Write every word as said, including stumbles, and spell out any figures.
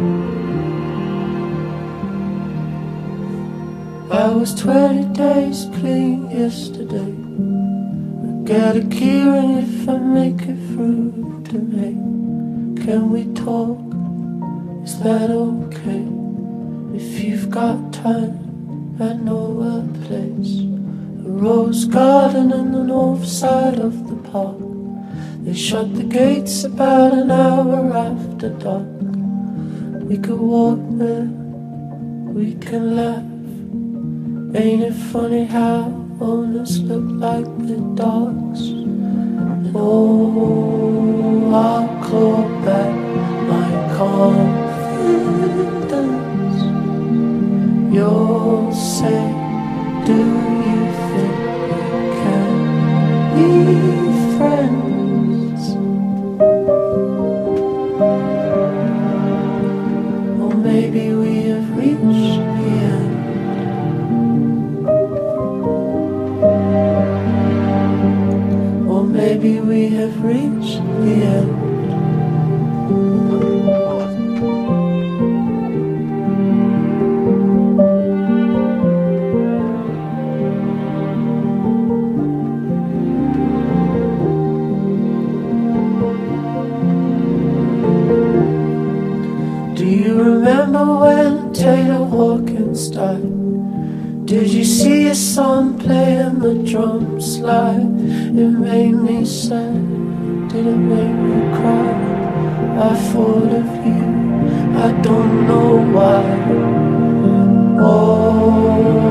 I was twenty days clean yesterday. I get a key ring if I make it through today. Can we talk? Is that okay? If you've got time, I know a place. A rose garden in the north side of the park. They shut the gates about an hour after dark. We could walk there, we can laugh. Ain't it funny how owners look like the dogs? And oh, I'll claw back my confidence. You'll say, do you think we can be friends? Or maybe we have reached the end. Maybe we have reached the end. Do you remember when Taylor Hawkins died? Did you see your son playing the drum slide? It made me sad, did it make me cry? I thought of you, I don't know why. Oh.